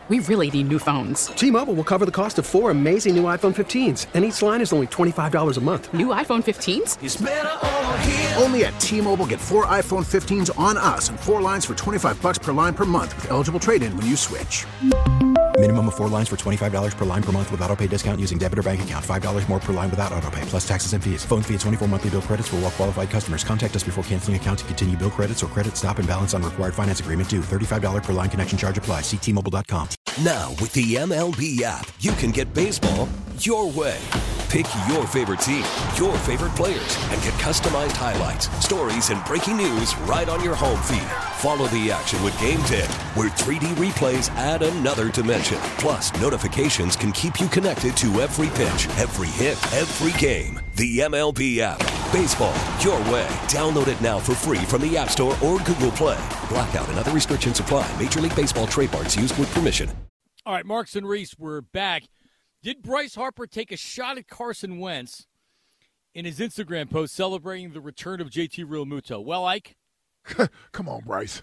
We really need new phones. T-Mobile will cover the cost of 4 amazing new iPhone 15s, and each line is only $25 a month. New iPhone 15s? It's better over here. Only at T-Mobile, get 4 iPhone 15s on us and 4 lines for $25 per line per month with eligible trade-in when you switch. Minimum of 4 lines for $25 per line per month with autopay discount using debit or bank account. $5 more per line without autopay, plus taxes and fees. Phone fee at 24 monthly bill credits for well-qualified customers. Contact us before canceling account to continue bill credits or credit stop and balance on required finance agreement due. $35 per line connection charge applies. See T-Mobile.com. Now, with the MLB app, you can get baseball your way. Pick your favorite team, your favorite players, and get customized highlights, stories, and breaking news right on your home feed. Follow the action with Game Day, where 3D replays add another dimension. Plus, notifications can keep you connected to every pitch, every hit, every game. The MLB app. Baseball your way. Download it now for free from the App Store or Google Play. Blackout and other restrictions apply. Major League Baseball trademarks used with permission. All right, Marks and Reese, we're back. Did Bryce Harper take a shot at Carson Wentz in his Instagram post celebrating the return of JT Realmuto? Well, Ike? Come on, Bryce.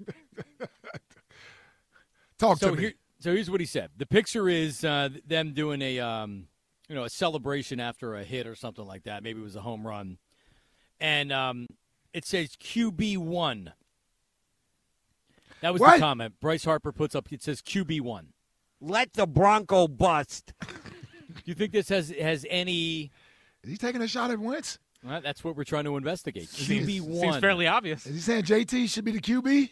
Talk to me. So here's what he said. The picture is them doing a celebration after a hit or something like that. Maybe it was a home run. And it says QB1. That was the comment. Bryce Harper puts up, it says QB1. Let the Bronco bust. Do you think this has any... Is he taking a shot at Wentz? Well, that's what we're trying to investigate. QB1. Seems fairly obvious. Is he saying JT should be the QB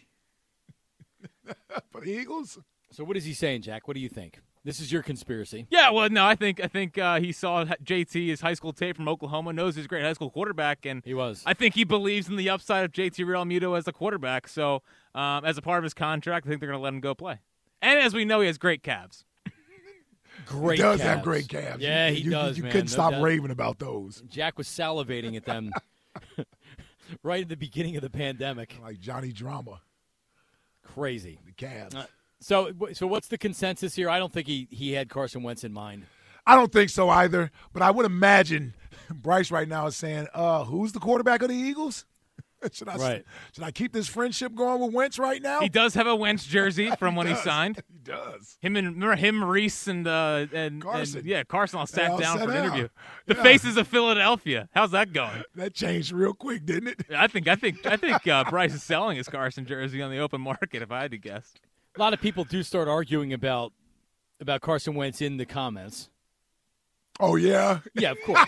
for the Eagles? So what is he saying, Jack? What do you think? This is your conspiracy. Yeah, well, no, I think he saw JT, his high school tape from Oklahoma, knows he's a great high school quarterback, and he was. I think he believes in the upside of JT Realmuto as a quarterback. So, as a part of his contract, I think they're going to let him go play. And as we know, he has great calves. Great. He does calves. have great calves. Yeah, he does. You man. couldn't stop raving about those. Jack was salivating at them right at the beginning of the pandemic. Like Johnny Drama. Crazy. The calves. So what's the consensus here? I don't think he had Carson Wentz in mind. I don't think so either. But I would imagine Bryce right now is saying, who's the quarterback of the Eagles? Should I keep this friendship going with Wentz right now? He does have a Wentz jersey from when he signed. He does. Him, Reese, and Carson. Carson all sat down for an interview. The Yeah. Faces of Philadelphia. How's that going? That changed real quick, didn't it? I think Bryce is selling his Carson jersey on the open market, if I had to guess. A lot of people do start arguing about Carson Wentz in the comments. Oh, yeah? Yeah, of course.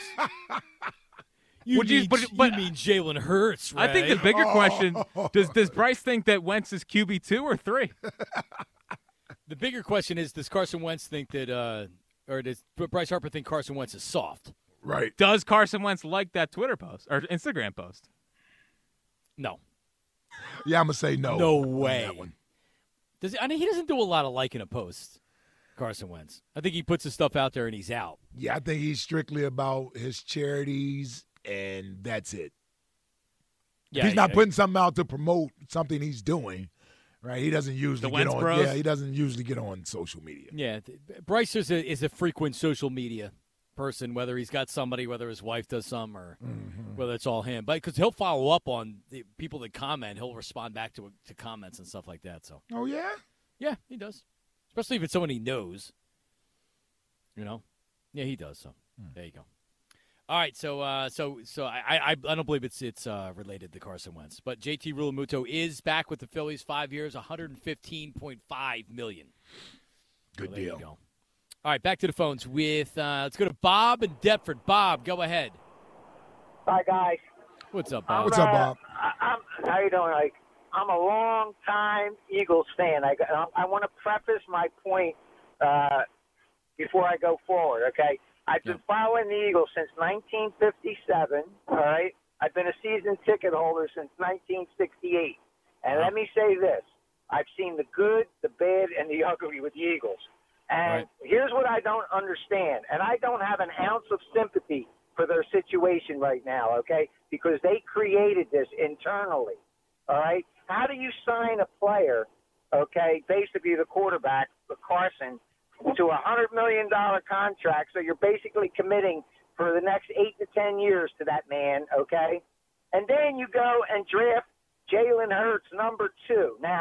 You mean Jalen Hurts, right? I think the bigger question, does Bryce think that Wentz is QB2 or 3? The bigger question is, does Carson Wentz think that or does Bryce Harper think Carson Wentz is soft? Right. Does Carson Wentz like that Twitter post or Instagram post? No. Yeah, I'm going to say no. No way. On that one. He doesn't do a lot of liking a post, Carson Wentz. I think he puts his stuff out there and he's out. Yeah, I think he's strictly about his charities, and that's it. Yeah, he's not putting something out to promote something he's doing, right? He doesn't usually get on. Bros? Yeah, he doesn't usually get on social media. Yeah, Bryce is a frequent social media person, whether he's got somebody, whether his wife does some, or whether it's all him. But because he'll follow up on the people that comment, he'll respond back to comments and stuff like that. So. Oh yeah. Yeah, he does. Especially if it's someone he knows. You know. Yeah, he does. So there you go. All right, so I don't believe it's related to Carson Wentz, but JT Realmuto is back with the Phillies, 5 years, $115.5 million. Good there deal. You go. All right, back to the phones with let's go to Bob in Deptford. Bob, go ahead. Hi guys. What's up, Bob? What's up, Bob? How you doing? I'm a long-time Eagles fan. I want to preface my point before I go forward. Okay. I've been following the Eagles since 1957, all right? I've been a season ticket holder since 1968. And let me say this. I've seen the good, the bad, and the ugly with the Eagles. And here's what I don't understand. And I don't have an ounce of sympathy for their situation right now, okay? Because they created this internally, all right? How do you sign a player, okay, basically the quarterback, Carson, to a $100 million contract, so you're basically committing for the next 8 to 10 years to that man, okay? And then you go and draft Jalen Hurts, number 2. Now,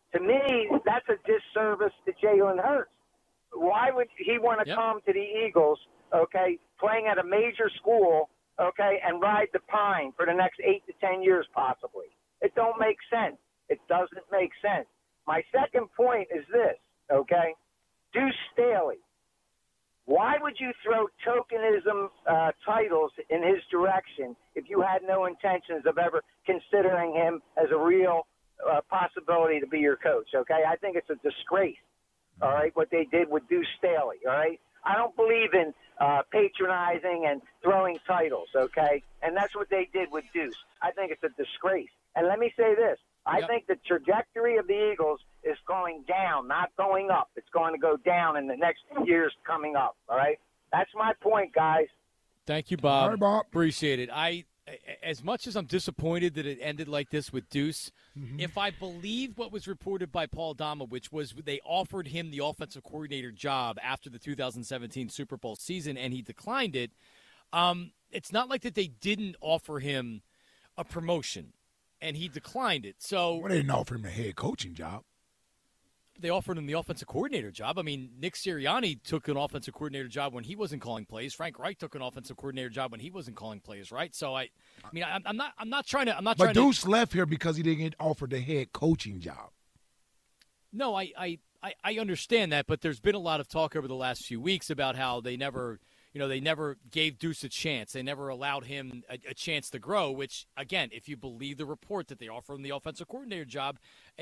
To me, that's a disservice to Jalen Hurts. Why would he want to come to the Eagles, okay, playing at a major school, okay, and ride the pine for the next 8 to 10 years possibly? It don't make sense. It doesn't make sense. My second point is this, okay? Deuce Staley. Why would you throw tokenism titles in his direction if you had no intentions of ever considering him as a real possibility to be your coach, okay? I think it's a disgrace, all right, what they did with Deuce Staley, all right? I don't believe in patronizing and throwing titles, okay? And that's what they did with Deuce. I think it's a disgrace. And let me say this. I think the trajectory of the Eagles is going down, not going up. It's going to go down in the next years coming up, all right? That's my point, guys. Thank you, Bob. All right, Bob. Appreciate it. As much as I'm disappointed that it ended like this with Deuce, if I believe what was reported by Paul Dama, which was they offered him the offensive coordinator job after the 2017 Super Bowl season and he declined it, it's not like that they didn't offer him a promotion and he declined it. So they didn't offer him a head coaching job. They offered him the offensive coordinator job. I mean, Nick Sirianni took an offensive coordinator job when he wasn't calling plays. Frank Reich took an offensive coordinator job when he wasn't calling plays, right? So I'm not trying to. But Deuce left here because he didn't get offered the head coaching job. No, I understand that, but there's been a lot of talk over the last few weeks about how they never gave Deuce a chance. They never allowed him a chance to grow, which, again, if you believe the report that they offered him the offensive coordinator job,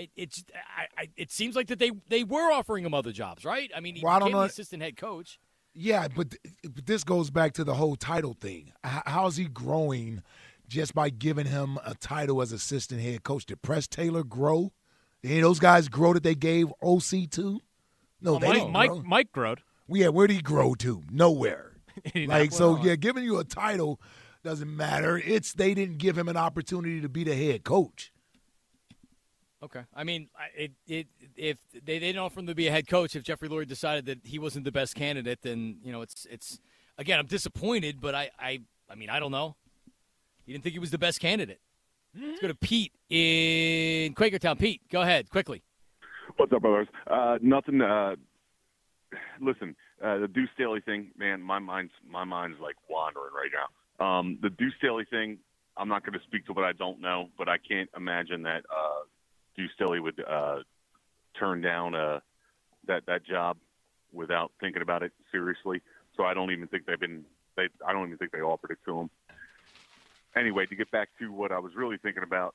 it seems like that they were offering him other jobs, right? I mean, he became the assistant head coach. Yeah, but this goes back to the whole title thing. How's he growing just by giving him a title as assistant head coach? Did Press Taylor grow? Did any of those guys grow that they gave OC to? No, they didn't. Mike growed. Yeah, where did he grow to? Nowhere. Giving you a title doesn't matter. It's they didn't give him an opportunity to be the head coach. Okay. I mean, if they didn't offer him to be a head coach, if Jeffrey Lurie decided that he wasn't the best candidate, then, it's again, I'm disappointed, but I mean, I don't know. He didn't think he was the best candidate. Let's go to Pete in Quakertown. Pete, go ahead, quickly. What's up, brothers? Nothing. Listen, the Deuce Staley thing, man, my mind's like wandering right now. The Deuce Staley thing, I'm not going to speak to what I don't know, but I can't imagine that Deuce Staley would turn down that job without thinking about it seriously. So I don't even think I don't even think they offered it to him. Anyway, to get back to what I was really thinking about,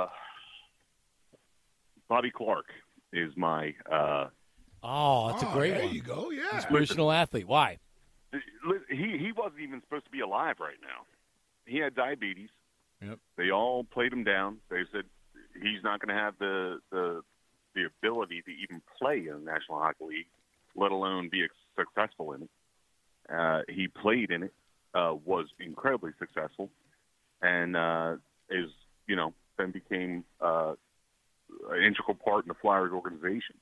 Bobby Clark is my. That's a great one. There you go, yeah. Inspirational athlete. Why? He wasn't even supposed to be alive right now. He had diabetes. Yep. They all played him down. They said he's not going to have the ability to even play in the National Hockey League, let alone be successful in it. He played in it, was incredibly successful, and then became an integral part in the Flyers organization.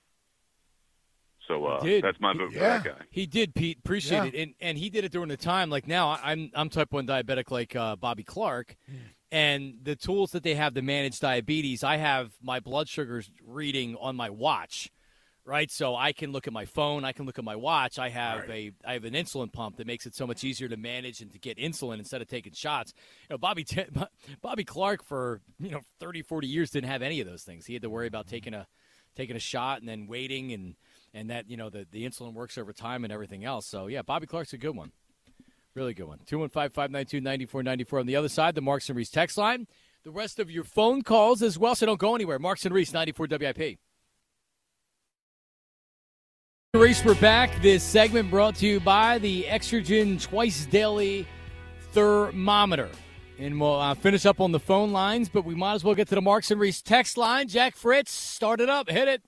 So that's my vote for that guy. He did, Pete. Appreciate it. And he did it during the time. Like now, I'm type 1 diabetic like Bobby Clark. And the tools that they have to manage diabetes, I have my blood sugars reading on my watch, right? So I can look at my phone. I can look at my watch. I have an insulin pump that makes it so much easier to manage and to get insulin instead of taking shots. Bobby Clark for 30, 40 years didn't have any of those things. He had to worry about taking a shot and then waiting and that, the insulin works over time and everything else. So, yeah, Bobby Clark's a good one. Really good one. 215-592-9494. On the other side, the Marks and Reese text line. The rest of your phone calls as well, so don't go anywhere. Marks and Reese, 94 WIP. Reese, we're back. This segment brought to you by the Exergen Twice Daily Thermometer. And we'll finish up on the phone lines, but we might as well get to the Marks and Reese text line. Jack Fritz, start it up. Hit it.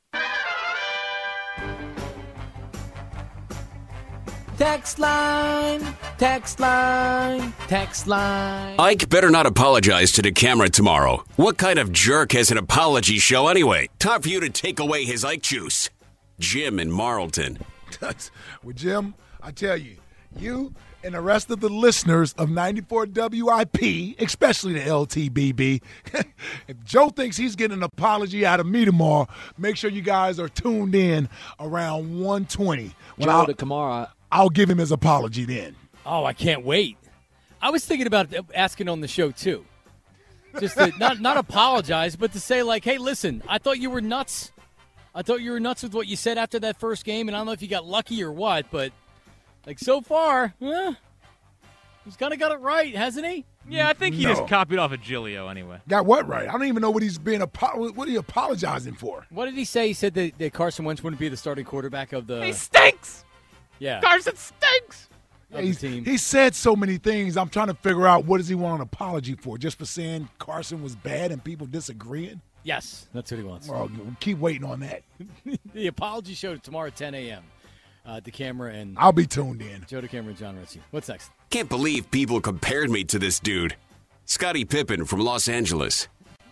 Text line, text line, text line. Ike better not apologize to the camera tomorrow. What kind of jerk has an apology show anyway? Time for you to take away his Ike juice. Jim in Marlton. Well, Jim, I tell you, You and the rest of the listeners of 94 WIP, especially the LTBB, if Joe thinks he's getting an apology out of me tomorrow, make sure you guys are tuned in around 1:20. Joe to Kamara. I'll give him his apology then. Oh, I can't wait. I was thinking about asking on the show, too. Just to not apologize, but to say, like, hey, listen, I thought you were nuts. I thought you were nuts with what you said after that first game, and I don't know if you got lucky or what, but, like, so far, he's kind of got it right, hasn't he? Yeah, I think he just copied off of Giglio anyway. Got what right? I don't even know what he's being what are you apologizing for? What did he say? He said that Carson Wentz wouldn't be the starting quarterback of the... He stinks! Yeah. Carson stinks! He said so many things. I'm trying to figure out what does he want an apology for? Just for saying Carson was bad and people disagreeing? Yes, that's what he wants. Well, we'll keep waiting on that. The apology show tomorrow at 10 a.m. DeCamera and... I'll be tuned in. Joe DeCamera and John Ritchie. What's next? Can't believe people compared me to this dude. Scottie Pippen from Los Angeles.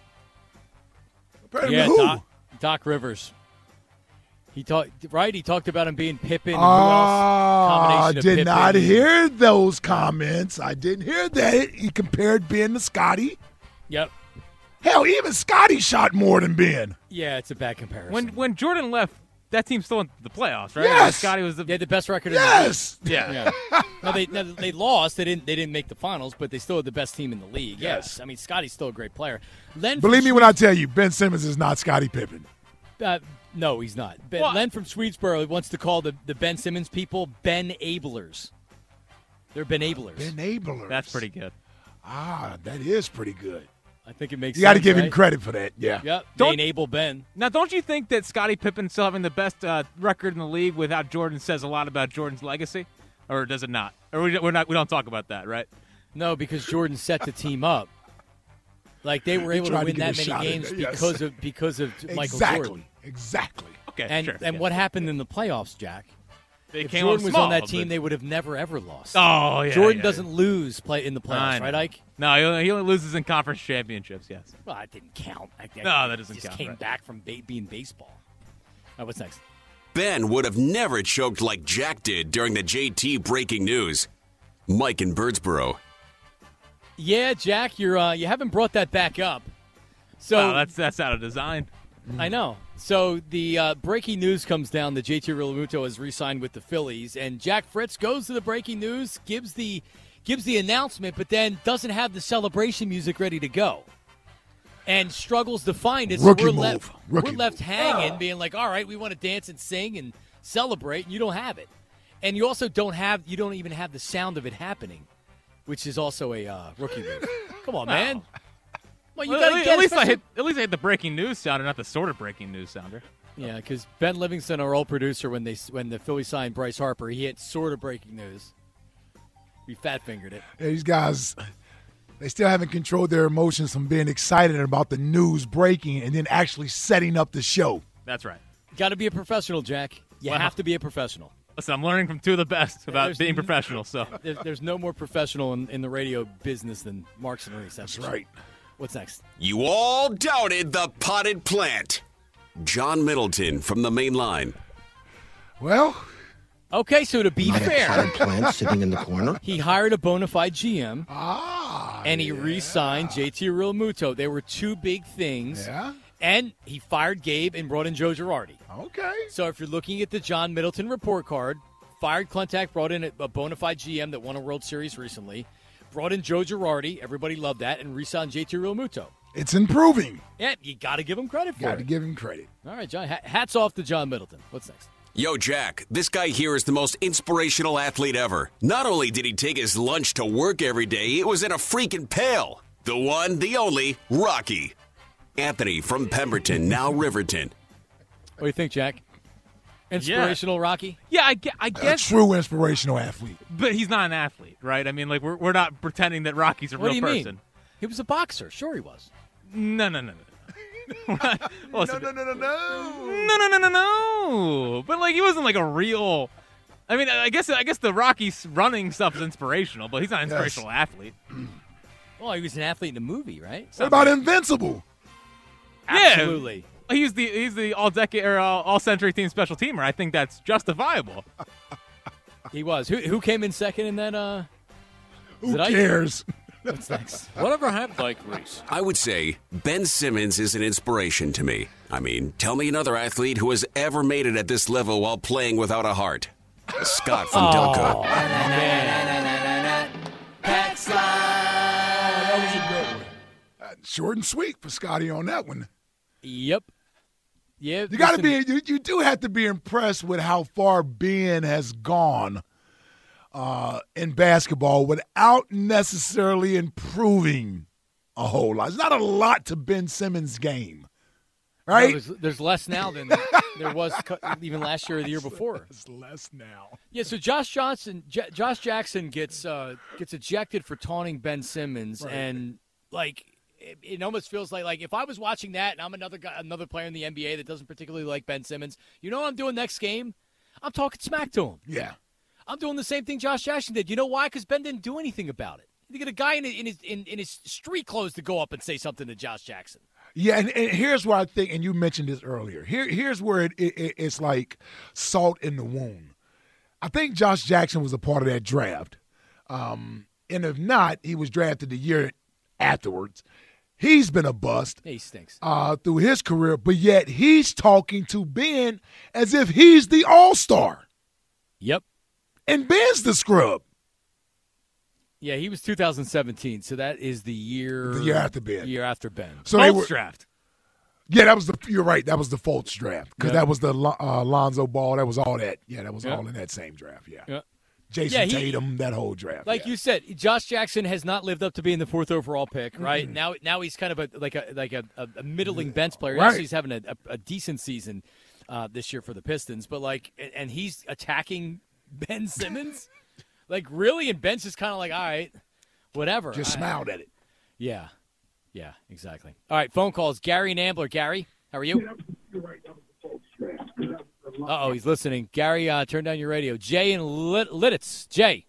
Yeah, Doc Rivers. He talked about him being Pippen. And who else? I did Pippen. not hear those comments. I didn't hear that. He compared Ben to Scotty. Yep. Hell, even Scotty shot more than Ben. Yeah, it's a bad comparison. When Jordan left, that team still went to the playoffs, right? Yes. Scotty was they had the best record. Yes. In the league. Yeah. No, they lost. They didn't make the finals, but they still had the best team in the league. Yes. I mean, Scotty's still a great player. Believe me when I tell you, Ben Simmons is not Scottie Pippen. No, he's not. Len from Swedesboro wants to call the Ben Simmons people Ben Ablers. They're Ben Ablers. Ben Ablers. That's pretty good. That is pretty good. I think it makes sense. You got to give him credit for that. Yeah. Yep. They enable Ben. Now, don't you think that Scottie Pippen still having the best record in the league without Jordan says a lot about Jordan's legacy? Or does it not? Or we don't talk about that, right? No, because Jordan set the team up. Like they were able to win that many games because of Michael Jordan. Exactly. Okay. And what happened in the playoffs, Jack? If Jordan was on that team, they would have never ever lost. Oh yeah. Jordan doesn't lose in the playoffs, right, Ike? No, he only loses in conference championships. Yes. Well, that didn't count. No, that doesn't just count. Came back from being baseball. All right, what's next? Ben would have never choked like Jack did during the JT breaking news. Mike in Birdsboro. Yeah, Jack, you haven't brought that back up. So that's out of design. I know. So the breaking news comes down that JT Realmuto has re-signed with the Phillies, and Jack Fritz goes to the breaking news, gives the announcement, but then doesn't have the celebration music ready to go, and struggles to find it. Rookie so move. we're left hanging, being like, all right, we want to dance and sing and celebrate, and you don't have it, and you also don't even have the sound of it happening, which is also a rookie move. Come on, man. Well, you gotta at least I hit the breaking news sounder, not the sort of breaking news sounder. Yeah, because Ben Livingston, our old producer, when the Phillies signed Bryce Harper, he hit sort of breaking news. We fat-fingered it. Yeah, these guys, they still haven't controlled their emotions from being excited about the news breaking and then actually setting up the show. That's right. Got to be a professional, Jack. You have to be a professional. Listen, I'm learning from two of the best about being professional. So there's no more professional in the radio business than Marks and Reese. That's right. What's next? You all doubted the potted plant. John Middleton from the main line. Well, okay, so to be fair, potted plant sitting in the corner. He hired a bona fide GM, and he re-signed JT Realmuto. They were two big things. Yeah. And he fired Gabe and brought in Joe Girardi. Okay. So if you're looking at the John Middleton report card, fired Klentak, brought in a bona fide GM that won a World Series recently, brought in Joe Girardi, everybody loved that, and re-signed JT Realmuto. It's improving. Yeah, you got to give him credit for it. Got to give him credit. All right, John. Hats off to John Middleton. What's next? Yo, Jack, this guy here is the most inspirational athlete ever. Not only did he take his lunch to work every day, it was in a freaking pail. The one, the only, Rocky. Anthony from Pemberton, now Riverton. What do you think, Jack? Inspirational Rocky? Yeah, I guess. A true inspirational athlete. But he's not an athlete, right? I mean, like, we're not pretending that Rocky's a what real do you person. Mean? He was a boxer. Sure he was. No. Listen, no. But, like, he wasn't, like, a real... I mean, I guess the Rocky running stuff is inspirational, but he's not an inspirational athlete. Well, he was an athlete in the movie, right? What about Invincible? Absolutely. Yeah. He's the all-decade or all-century team special teamer. I think that's justifiable. He was. Who came in second in that? Who cares? What's next? Whatever happened, like Reese? I would say Ben Simmons is an inspiration to me. I mean, tell me another athlete who has ever made it at this level while playing without a heart. Scott from Delco. That was a good one. Short and sweet for Scotty on that one. Yep. Yeah. You got to be. You do have to be impressed with how far Ben has gone in basketball without necessarily improving a whole lot. There's not a lot to Ben Simmons' game, right? No, there's less now than there was even last year or the year before. There's less now. Yeah. So Josh Jackson gets ejected for taunting Ben Simmons, right. And like. It almost feels like if I was watching that and I'm another player in the NBA that doesn't particularly like Ben Simmons, you know what I'm doing next game? I'm talking smack to him. Yeah. I'm doing the same thing Josh Jackson did. You know why? Because Ben didn't do anything about it. You get a guy in his street clothes to go up and say something to Josh Jackson. Yeah, and here's where I think, and you mentioned this earlier, here's where it's like salt in the wound. I think Josh Jackson was a part of that draft. And if not, he was drafted the year afterwards. He's been a bust. He stinks. Through his career, but yet he's talking to Ben as if he's the all-star. Yep. And Ben's the scrub. Yeah, he was 2017, so that is the year. The year after Ben. Year after Ben. So Fultz draft. Yeah, that was you're right. That was the Fultz draft because that was the Lonzo Ball. That was all that. Yeah, that was all in that same draft. Yeah. Jason Tatum, that whole draft. Like you said, Josh Jackson has not lived up to being the 4th overall pick, right? Mm-hmm. Now he's kind of a middling bench player. Right. Actually, he's having a decent season this year for the Pistons, but and he's attacking Ben Simmons, really, and Ben's just kind of like, all right, whatever. Just smiled at it. Yeah, exactly. All right, phone calls. Gary and Ambler. Gary, how are you? Uh-oh, he's listening. Gary, turn down your radio. Jay and Lidditz. Jay.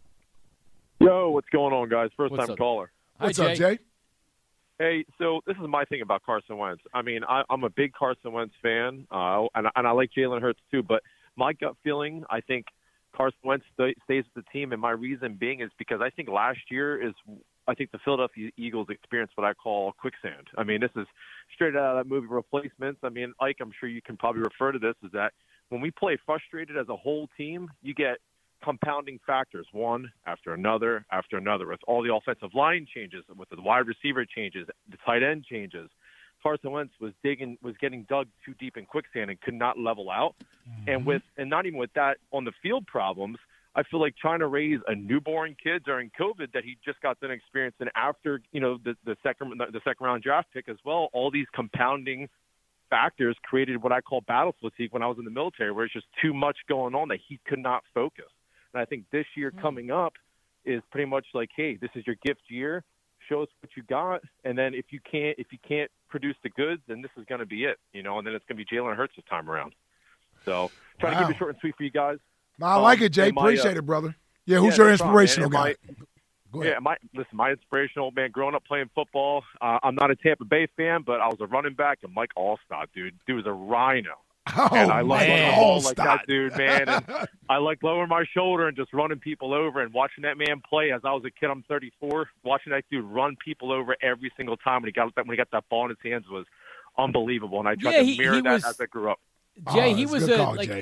Yo, what's going on, guys? First-time up? caller. What's up, Jay? Hey, so this is my thing about Carson Wentz. I mean, I'm a big Carson Wentz fan, and I like Jalen Hurts too, but my gut feeling, I think Carson Wentz stays with the team, and my reason being is because I think last year I think the Philadelphia Eagles experienced what I call quicksand. I mean, this is straight out of that movie Replacements. I mean, Ike, I'm sure you can probably refer to this, is that when we play frustrated as a whole team, you get compounding factors, one after another, with all the offensive line changes, with the wide receiver changes, the tight end changes. Carson Wentz was getting dug too deep in quicksand and could not level out. Mm-hmm. And not even with that, on the field problems, I feel like trying to raise a newborn kid during COVID that he just got done experiencing after, the second round draft pick as well, all these compounding factors created what I call battle fatigue when I was in the military, where it's just too much going on that he could not focus. And I think this year coming up is pretty much like, hey, this is your gift year. Show us what you got, and then if you can't produce the goods, then this is going to be it, and then it's going to be Jalen Hurts this time around. So trying to keep it short and sweet for you guys. No, I like it, Jay. Appreciate it, brother. Yeah, who's your inspirational guy? Go ahead. Yeah, my inspirational, man, growing up playing football, I'm not a Tampa Bay fan, but I was a running back, and Mike Allstott, dude was a rhino. And I like that dude, man. And I like lowering my shoulder and just running people over and watching that man play. As I was a kid, I'm 34. Watching that dude run people over every single time when he got that ball in his hands was unbelievable. And I tried to mirror that as I grew up. Jay, he was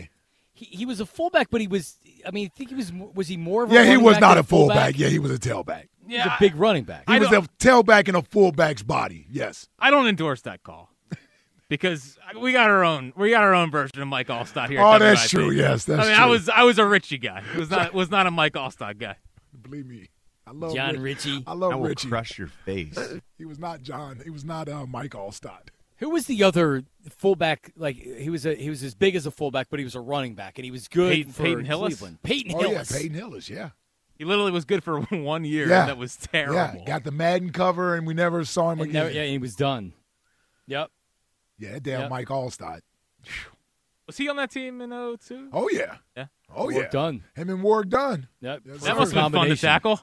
he was a fullback, but he was. I mean, I think was he more of a he was not a fullback? Yeah, he was a tailback. Yeah. He was a big running back. He was a tailback in a fullback's body. Yes. I don't endorse that call. Because we got our own version of Mike Allstott here. Oh, that's true. Yes, that's true. I was a Richie guy. Was not a Mike Allstott guy. Believe me, I love John Richie. I love I will Richie. Crush your face. He was not John. He was not Mike Allstott. Who was the other fullback? He was as big as a fullback, but he was a running back, and he was good for Peyton Hillis. Cleveland. Peyton Hillis. Yeah, Peyton Hillis. Yeah. He literally was good for 1 year. Yeah. And that was terrible. Yeah, got the Madden cover, and we never saw him again. He was done. Yep. Yeah, damn Mike Allstott. Was he on that team in 2002? Oh, yeah. Yeah. Oh, yeah. Work done. Him and Ward done. Yep. That must have been fun to tackle.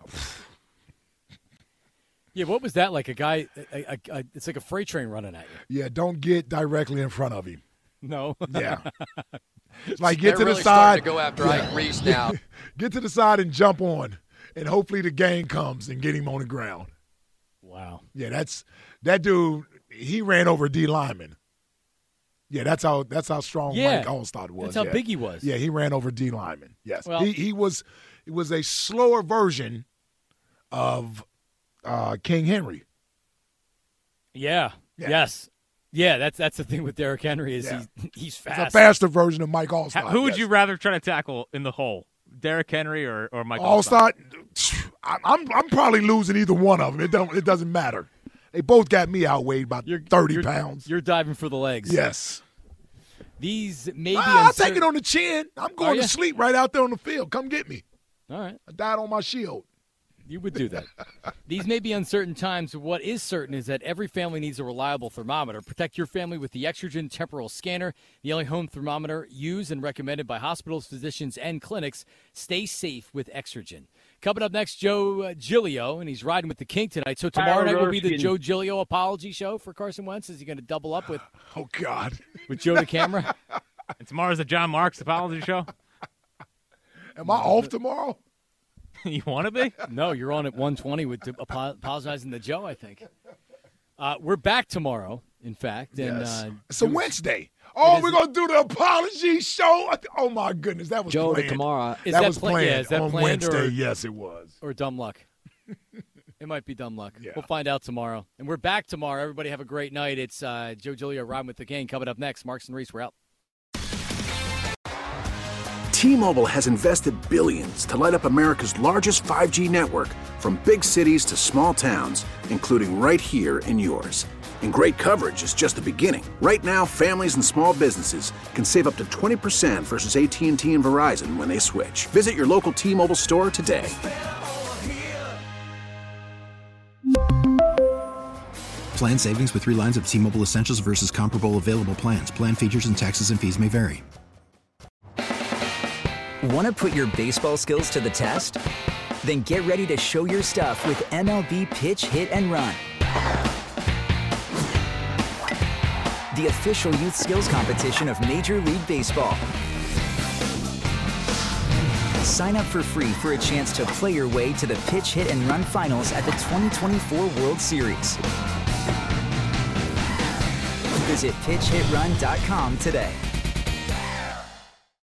Yeah, what was that like? A guy, it's like a freight train running at you. Yeah, don't get directly in front of him. No. Yeah. Like, get They're to the really side. starting to go after Ike Reese now. Get to the side and jump on, and hopefully the game comes and get him on the ground. Wow. Yeah, that dude. He ran over D lineman. Yeah, that's how strong Mike Allstott was. That's how big he was. Yeah, he ran over D lineman. Yes, Well, he was. It was a slower version of King Henry. Yeah. Yes. Yeah, that's the thing with Derrick Henry is he's fast. It's a faster version of Mike Allstott. Who would you rather try to tackle in the hole, Derrick Henry or Mike Allstott? I'm probably losing either one of them. It doesn't matter. They both got me outweighed by 30 pounds. You're diving for the legs. Yes. These may be I'll take it on the chin. I'm going Are to ya? sleep right out there on the field. Come get me. All right. I died on my shield. You would do that. These may be uncertain times. What is certain is that every family needs a reliable thermometer. Protect your family with the Exergen Temporal Scanner, the only home thermometer used and recommended by hospitals, physicians, and clinics. Stay safe with Exergen. Coming up next, Joe Giglio, and he's riding with the King tonight. So tomorrow night will be the Joe Giglio apology show for Carson Wentz. Is he going to double up with? Oh God, with Joe the camera. And tomorrow's the John Marks apology show. Am I off tomorrow? You want to be? No, you're on at 1:20 with apologizing to Joe, I think. We're back tomorrow, in fact. And, Yes. It's a Wednesday. Oh, we're going to do the apology show. Oh, my goodness. That was Joe planned. tomorrow. That was planned is that on planned Wednesday. or- Yes, it was. Or dumb luck. It might be dumb luck. We'll find out tomorrow. And we're back tomorrow. Everybody have a great night. It's Joe Giglio riding with the King. Coming up next, Marks and Reese, we're out. T-Mobile has invested billions to light up America's largest 5G network, from big cities to small towns, including right here in yours. And great coverage is just the beginning. Right now, families and small businesses can save up to 20% versus AT&T and Verizon when they switch. Visit your local T-Mobile store today. Plan savings with 3 lines of T-Mobile Essentials versus comparable available plans. Plan features and taxes and fees may vary. Want to put your baseball skills to the test? Then get ready to show your stuff with MLB Pitch, Hit, and Run. The official youth skills competition of Major League Baseball. Sign up for free for a chance to play your way to the Pitch, Hit, and Run finals at the 2024 World Series. Visit PitchHitRun.com today.